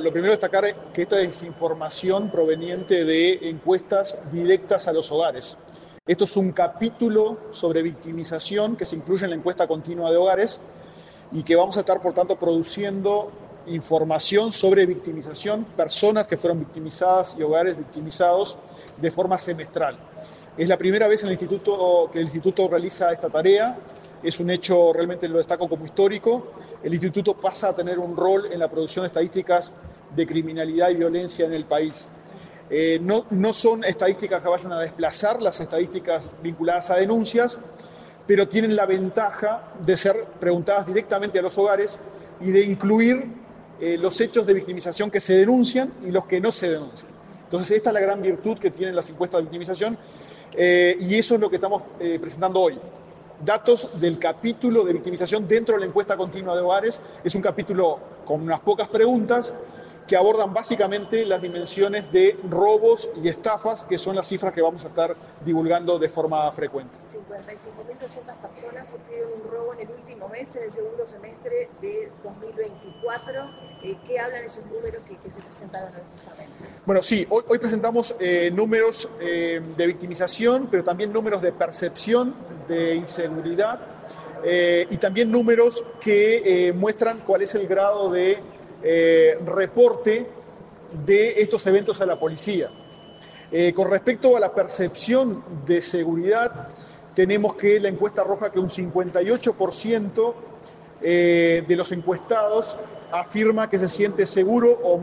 lo primero destacar es que esta es información proveniente de encuestas directas a los hogares. Esto es un capítulo sobre victimización que se incluye en la encuesta continua de hogares y que vamos a estar, por tanto, produciendo información sobre victimización, personas que fueron victimizadas y hogares victimizados de forma semestral. Es la primera vez en el instituto que el instituto realiza esta tarea. Es un hecho, realmente lo destaco como histórico. El instituto pasa a tener un rol en la producción de estadísticas de criminalidad y violencia en el país. No son estadísticas que vayan a desplazar las estadísticas vinculadas a denuncias, pero tienen la ventaja de ser preguntadas directamente a los hogares y de incluir los hechos de victimización que se denuncian y los que no se denuncian. Entonces, esta es la gran virtud que tienen las encuestas de victimización y eso es lo que estamos presentando hoy. Datos del capítulo de victimización dentro de la encuesta continua de hogares. Es un capítulo con unas pocas preguntas que abordan básicamente las dimensiones de robos y estafas, que son las cifras que vamos a estar divulgando de forma frecuente. 55.200 personas sufrieron un robo en el último mes, en el segundo semestre de 2024. ¿Qué hablan esos números que se presentaron en este momento? Bueno, sí, hoy presentamos números de victimización, pero también números de percepción de inseguridad y también números que muestran cuál es el grado de reporte de estos eventos a la policía. Con respecto a la percepción de seguridad, tenemos que la encuesta arroja que un 58% de los encuestados afirma que se siente seguro o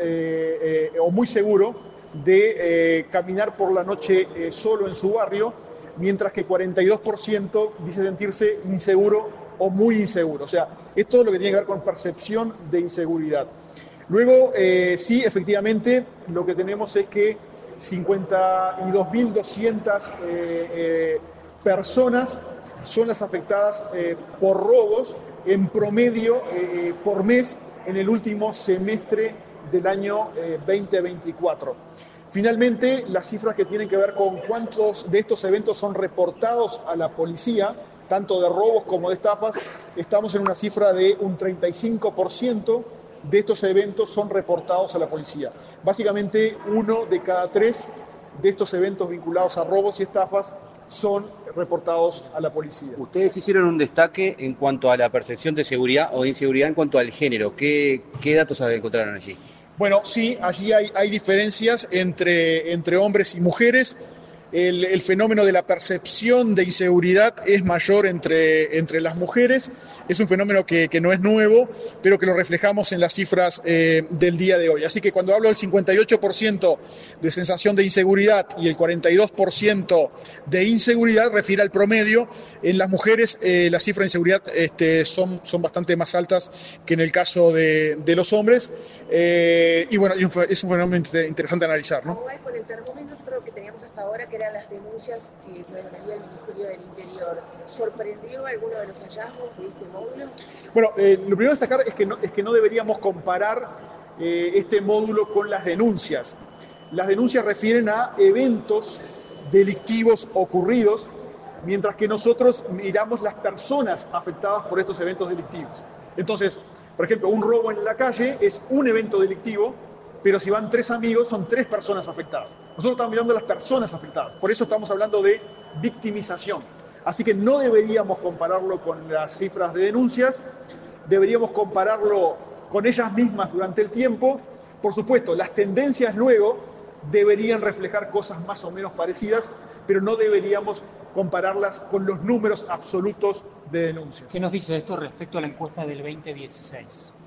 muy seguro de caminar por la noche solo en su barrio, mientras que 42% dice sentirse inseguro o muy inseguro. O sea, es todo lo que tiene que ver con percepción de inseguridad. Luego, sí, efectivamente, lo que tenemos es que 52.200 personas son las afectadas por robos en promedio por mes en el último semestre del año 2024. Finalmente, las cifras que tienen que ver con cuántos de estos eventos son reportados a la policía, tanto de robos como de estafas, estamos en una cifra de un 35% de estos eventos son reportados a la policía. Básicamente, 1 de cada 3 de estos eventos vinculados a robos y estafas son reportados a la policía. Ustedes hicieron un destaque en cuanto a la percepción de seguridad o de inseguridad en cuanto al género. ¿Qué datos encontraron allí? Bueno, sí, allí hay diferencias entre hombres y mujeres. El fenómeno de la percepción de inseguridad es mayor entre las mujeres. Es un fenómeno que no es nuevo, pero que lo reflejamos en las cifras del día de hoy. Así que cuando hablo del 58% de sensación de inseguridad y el 42% de inseguridad, refiere al promedio. En las mujeres las cifras de inseguridad son bastante más altas que en el caso de los hombres. Y bueno, es un fenómeno interesante analizar, ¿no? Igual con el termómetro que teníamos hasta ahora, que eran las denuncias que realiza el Ministerio del Interior, ¿sorprendió alguno de los hallazgos de este módulo? Bueno, lo primero a destacar es que no deberíamos comparar este módulo con las denuncias. Las denuncias refieren a eventos delictivos ocurridos, mientras que nosotros miramos las personas afectadas por estos eventos delictivos. Entonces, por ejemplo, un robo en la calle es un evento delictivo, pero si van 3 amigos, son 3 personas afectadas. Nosotros estamos mirando a las personas afectadas, por eso estamos hablando de victimización. Así que no deberíamos compararlo con las cifras de denuncias, deberíamos compararlo con ellas mismas durante el tiempo. Por supuesto, las tendencias luego deberían reflejar cosas más o menos parecidas, pero no deberíamos compararlas con los números absolutos de denuncias. ¿Qué nos dice esto respecto a la encuesta del 2016?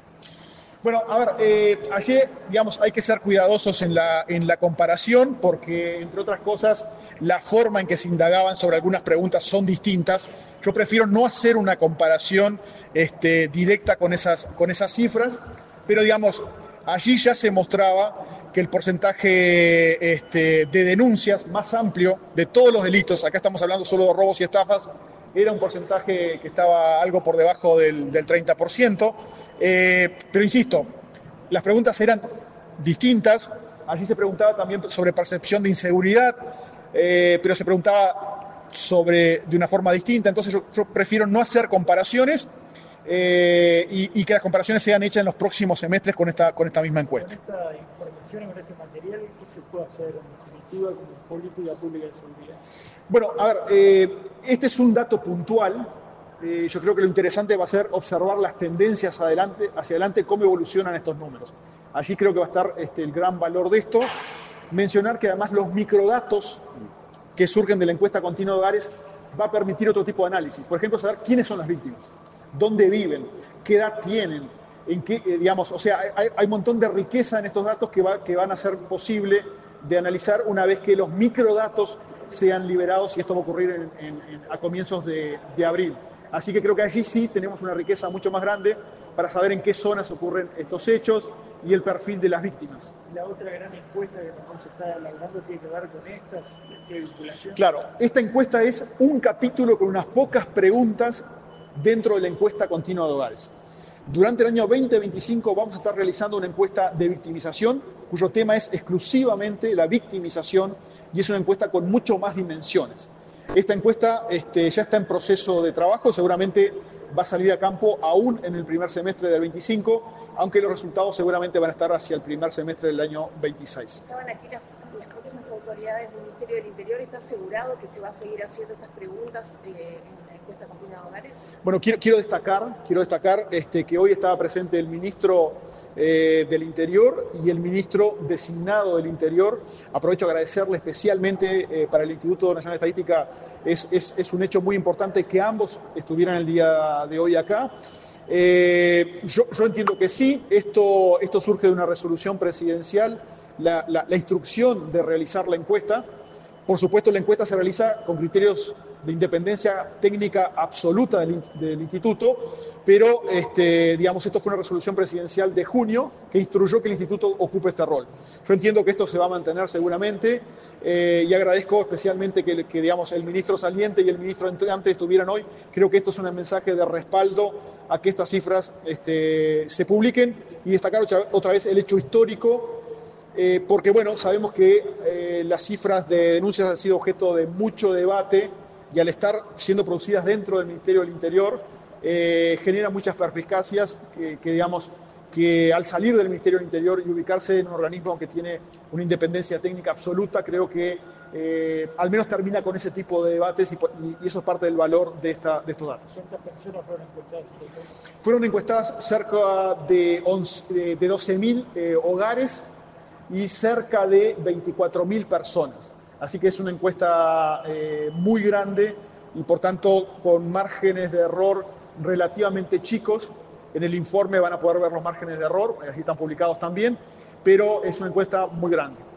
Bueno, a ver, ayer, digamos, hay que ser cuidadosos en la comparación porque, entre otras cosas, la forma en que se indagaban sobre algunas preguntas son distintas. Yo prefiero no hacer una comparación directa con esas cifras, pero, digamos, allí ya se mostraba que el porcentaje de denuncias más amplio de todos los delitos, acá estamos hablando solo de robos y estafas, era un porcentaje que estaba algo por debajo del 30%. Pero insisto, las preguntas eran distintas. Allí se preguntaba también sobre percepción de inseguridad, pero se preguntaba de una forma distinta. Entonces yo prefiero no hacer comparaciones y que las comparaciones sean hechas en los próximos semestres con esta misma encuesta. Con esta información, con este material, ¿qué se puede hacer en definitiva como política pública de seguridad? Bueno, a ver, este es un dato puntual. Yo creo que lo interesante va a ser observar las tendencias hacia adelante, cómo evolucionan estos números. Allí creo que va a estar el gran valor de esto. Mencionar que además los microdatos que surgen de la encuesta continua de hogares va a permitir otro tipo de análisis. Por ejemplo, saber quiénes son las víctimas, dónde viven, qué edad tienen, en qué, digamos, o sea, hay un montón de riqueza en estos datos que van a ser posible de analizar una vez que los microdatos sean liberados, y esto va a ocurrir a comienzos de abril. Así que creo que allí sí tenemos una riqueza mucho más grande para saber en qué zonas ocurren estos hechos y el perfil de las víctimas. La otra gran encuesta que también se está elaborando tiene que ver con estas, ¿qué vinculación? Claro, esta encuesta es un capítulo con unas pocas preguntas dentro de la encuesta continua de hogares. Durante el año 2025 vamos a estar realizando una encuesta de victimización, cuyo tema es exclusivamente la victimización, y es una encuesta con mucho más dimensiones. Esta encuesta ya está en proceso de trabajo, seguramente va a salir a campo aún en el primer semestre del 25, aunque los resultados seguramente van a estar hacia el primer semestre del año 26. Estaban aquí las próximas autoridades del Ministerio del Interior. ¿Está asegurado que se va a seguir haciendo estas preguntas en la encuesta continua de hogares? Bueno, quiero destacar que hoy estaba presente el ministro del Interior y el ministro designado del Interior. Aprovecho a agradecerle especialmente para el Instituto Nacional de Estadística. Es un hecho muy importante que ambos estuvieran el día de hoy acá. Yo entiendo que sí, esto surge de una resolución presidencial, la instrucción de realizar la encuesta. Por supuesto, la encuesta se realiza con criterios de independencia técnica absoluta del instituto, pero digamos, esto fue una resolución presidencial de junio que instruyó que el instituto ocupe este rol. Yo entiendo que esto se va a mantener seguramente, y agradezco especialmente que digamos, el ministro saliente y el ministro entrante estuvieran hoy. Creo que esto es un mensaje de respaldo a que estas cifras se publiquen, y destacar otra vez el hecho histórico, porque bueno, sabemos que las cifras de denuncias han sido objeto de mucho debate, y al estar siendo producidas dentro del Ministerio del Interior, genera muchas perspicacias que al salir del Ministerio del Interior y ubicarse en un organismo que tiene una independencia técnica absoluta, creo que al menos termina con ese tipo de debates, y eso es parte del valor de estos datos. ¿Cuántas personas fueron encuestadas? Fueron encuestadas cerca de 12.000 hogares y cerca de 24.000 personas. Así que es una encuesta muy grande y por tanto con márgenes de error relativamente chicos. En el informe van a poder ver los márgenes de error, así están publicados también, pero es una encuesta muy grande.